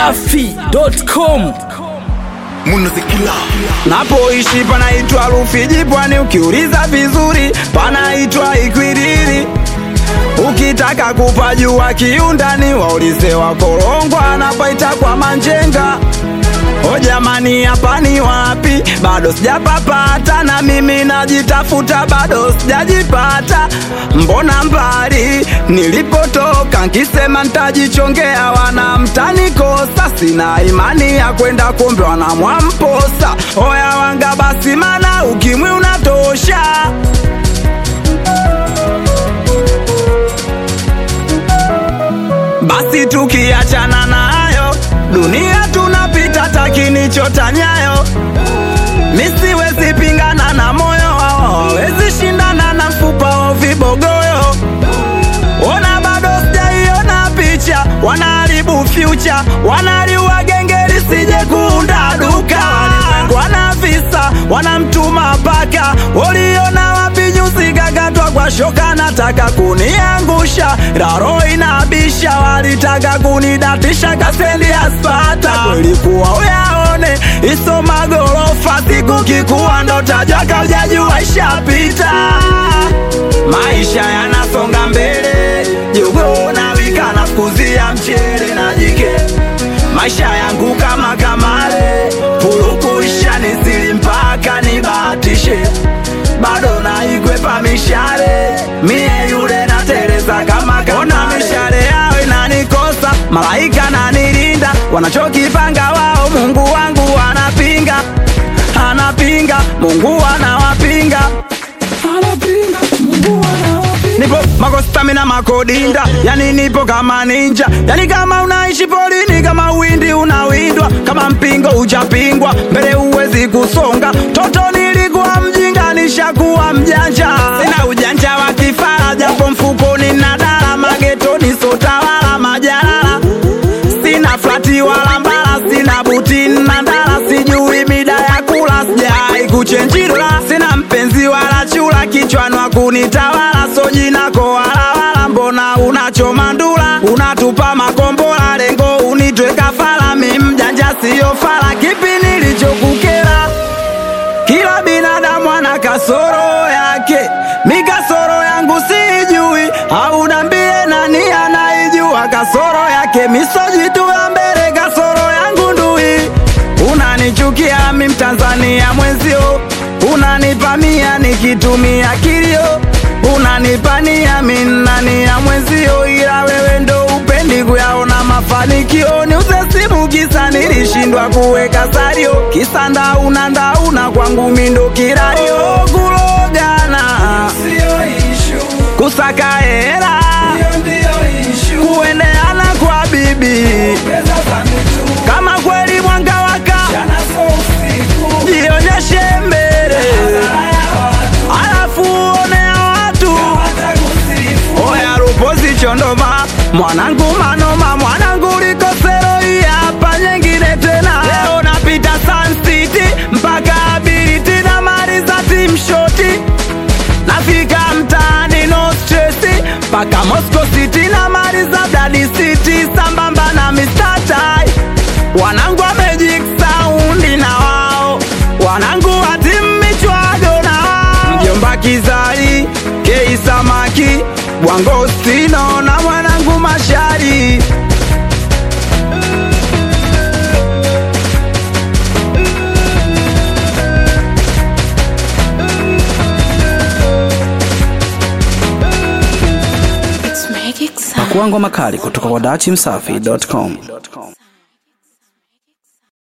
dachimsafi.com. Napoishi panaitwa Rufiji Pwani, ukiuliza vizuri panaitwa Ikwiriri. Ukitaka kupajua kiundani waulize wa Korongwa, anapaita kwa Manjenga. O jamani, hapa ni wapi? Bado sijapapata, na mimi najitafuta, bado sijajipata. Mbona mbali nilipotoka, nkisema ntajichongea wana mtanikosa. Sina imani ya kwenda kumbe wanamwamposa. Oya wanga basi, mana ukimwi unatosha. Basi tukiachana nayo, dunia tunapita takinichota nyayo. Misiwezi pingana na moyo wao, wezi shindana na mfupa wa vibogoyo. Ona bado sijaiona picha, wanaharibu future, wanaliua gengeli sije kuunda duka. Wana visa, wanamtuma paka, waliona wapi nyusi gagatwa kwa shoka. Nataka kuniangusha, raro inabisha, walitaka kunidatisha kasendi aspata. Kweli kuwa uyaone, iso magorofa, siku kikuwa ndo tajaka ujajua ishapita. Maisha yanasonga mbele, jugo na wika na kuzia mchele na jike. Maisha yangu kama kamale, purukusha nisili mpaka nibatishe. Bado naikwepa mishale, mie yule na tereza kama kona. Mishale yao inanikosa, malaika na nilinda. Wanachokipanga wao, Mungu wangu anapinga. Anapinga, Mungu anawapinga. Anapinga, Mungu anawapinga. Nipo makostamina makodinda, yani nipo kama ninja. Yani kama unaishi polini, kama windi unawindwa. Kama mpingo ujapingwa, mbele uwezi kusonga. Toto nilikuwa mjinga, nishakuwa mjanja. Sina ujanja wa kifara, japo mfukoni na dala. Magetoni sotawala majalala. Sina flati wala mbala, sina buti na ndala. Sijui mida ya kula, sijai kuchenjila. Sina mpenzi wala chula, kichwanwa kunitawala. Soji nako wala wala, mbona unachoma ndula? Unatupa makombola, lengo unitwe kafala. Mi mjanja siyo fala, kipi nilichokukera? Kila binadamu ana kasoro yake, mi kasoro yangu sijui. Au nambie nani anaijua kasoro yake? Misojitu ya mbele, kasoro yangu ndui. Unanichukia mi Mtanzania mwenzio, unanipamia nikitumia kilio. Unanipania mi nani ya mwenzio, ila wewe ndo upendi kuyaona mafanikio. Ni usesimu kisa nilishindwa kuweka salio, kisa ndauna kwangu mindo kirario. Kulogana kusaka hela, kuendeana kwa bibi. Kama kweli mwanga waka, jionyeshe mbele, alafu onea watu. Oya Rupozi Chondoma, mwanangu manoma, mwanangu likosero. Hii hapa nyengine tena. Leo napita Sun City mpaka Ability na maliza team shoti. Nafika mtaani no stress mpaka Moscow City na maliza Daddy City sambamba na Mr. Tai. Wanangu wa Magic Sound na wao, wanangu wa team Michwago na wao. Mjomba Kizali, Kei Samaki, Bwangostino na mwanangu Mashari. Pakuangwa makali kutoka kwa dachimsafi.com.